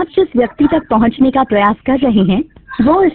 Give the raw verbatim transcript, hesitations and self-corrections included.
आप जिस व्यक्ति तक पहुंचने का प्रयास कर रहे हैं वो इस